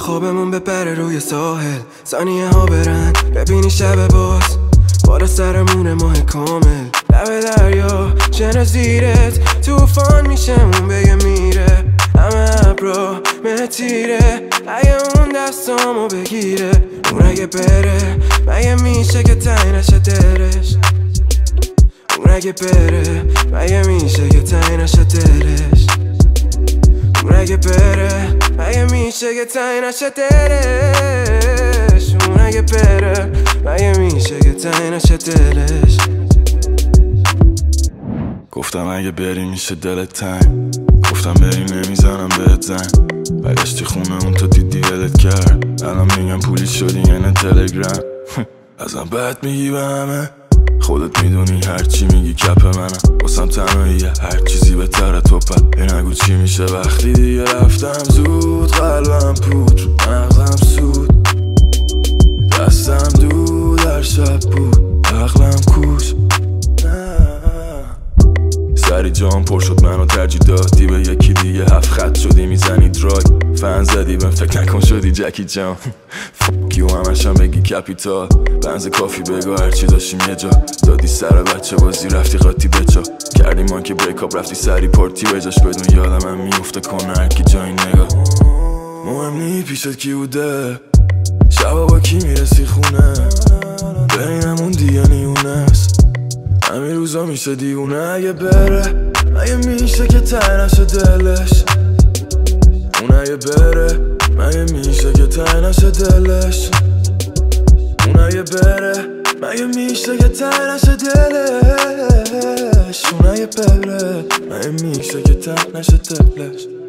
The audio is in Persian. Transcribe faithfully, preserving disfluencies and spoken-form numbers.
خوابمون بپره روی ساحل، ثانیه ها برن ببینی شب باز بالا سرمون ماه کامل، لب دریا شن زیرت توفان میشه اون بگه میره، همه ابرا متیره اگه اون دستامو بگیره، اون اگه بره مگه میشه که تنگ نشه دلش، اون اگه بره مگه میشه که تنگ نشه دلش، اون اگه بره مگه میشه که تنگ نشه دلش، اون اگه بره مگه میشه که تنگ نشه دلش. گفتم اگه بری میشه دلت تنگ، گفتم بری نمیزنم بهت زنگ، برگشتی خونه اون تو دیدی ولت کرد، الان میگم پولی شدی یعنی تلگرام ازم بد میگی به همه، خودت میدونی هرچی میگی کپ منم، واسم تنهاییه هر چیزی بهتره تو پد، این نگو چی میشه وقتی دیگه رفتم زود، قلبم پود رو مغزم سود، دستم دود در شب بود عقلم کوش، سری جام پر شد منو ترجیح دادی به یکی دیگه، هفت خط شدی میزنی دراگ، فن زدی بهم فکر نکن شدی جکی جان فک یو همشم بگی کپیتال، بنز کافی بگو هرچی داشتیم یه جا، دادی سر بچه بازی رفتی قاطی بچا، کردی ما که بریکاپ رفتی سری پارتی بجاش، بدون یادم هم میفته کنه هرکی جای نگاه، مهم نی پیشت کی بوده شبا با کی میرسی خونه، بینمون دیگه نیونه است همین روزا میشه دیونه، اگه بره مگه میشه که تنگ نشه دلش، اون اگه بره مگه میشه که تنگ نشه دلش، اون اگه بره مگه میشه که تنگ نشه دلش، اون اگه بره مگه میشه که تنگ نشه دلش.